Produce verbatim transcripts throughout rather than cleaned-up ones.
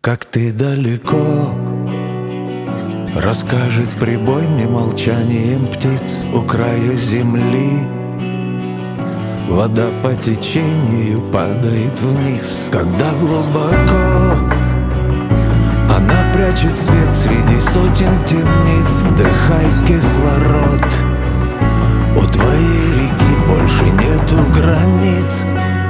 Как ты далеко, расскажет прибой мне молчанием птиц у края земли. Вода по течению падает вниз, когда глубоко она прячет свет среди сотен темниц. Вдыхай кислород, у твоей реки больше нету границ.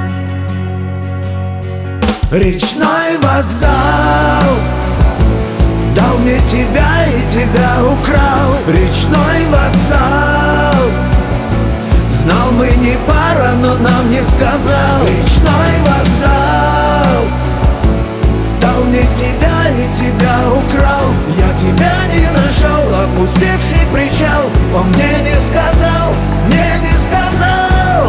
Речной вокзал дал мне тебя и тебя украл. Речной вокзал знал, мы не пара, но нам не сказал. Речной вокзал дал мне тебя и тебя украл. Я тебя не нашел, опустевший причал. Он мне не сказал, мне не сказал.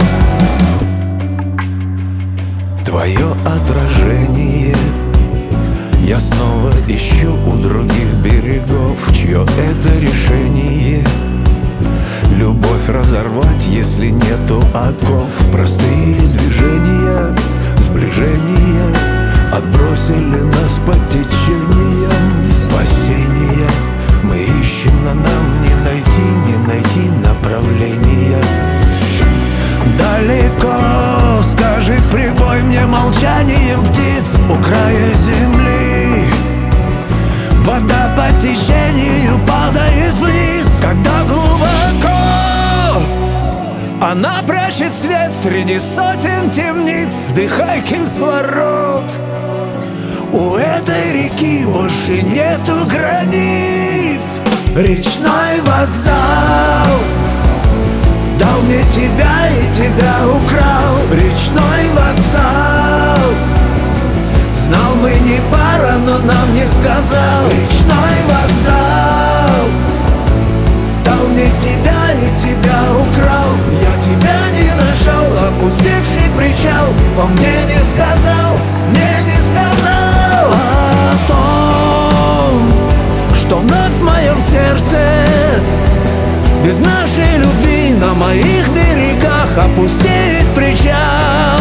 Твое отражение я снова ищу у других берегов. Чье это решение? Любовь разорвать, если нету оков. Простые движения, сближения отбросили нас по течениям. Спасения мы ищем, но нам не найти, не найти направления. Далеко, скажет прибой мне молчанием птиц у края земли. Вода по течению падает вниз, когда глубоко она прячет свет среди сотен темниц. Вдыхай кислород, у этой реки больше нету границ. Речной вокзал дал мне тебя и тебя украл. Речной вокзал знал, мы не пара, но нам не сказал. Речной вокзал дал мне тебя и тебя украл. Я тебя не нашел, опустевший причал. Он мне не сказал, мне не сказал о том, что вновь в моем сердце без нашей любви на моих берегах опустеет причал.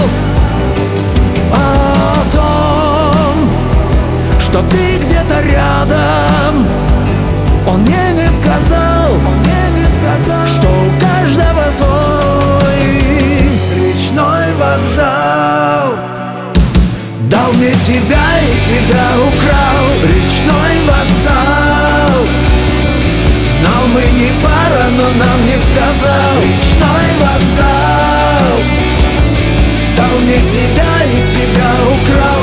О том, что ты где-то рядом. Он мне не сказал, он мне не сказал, что у каждого свой. Речной вокзал дал мне тебя и тебя украл. Речной вокзал знал, мы не пара, но нам не сказал. Речной вокзал дал мне тебя и тебя украл.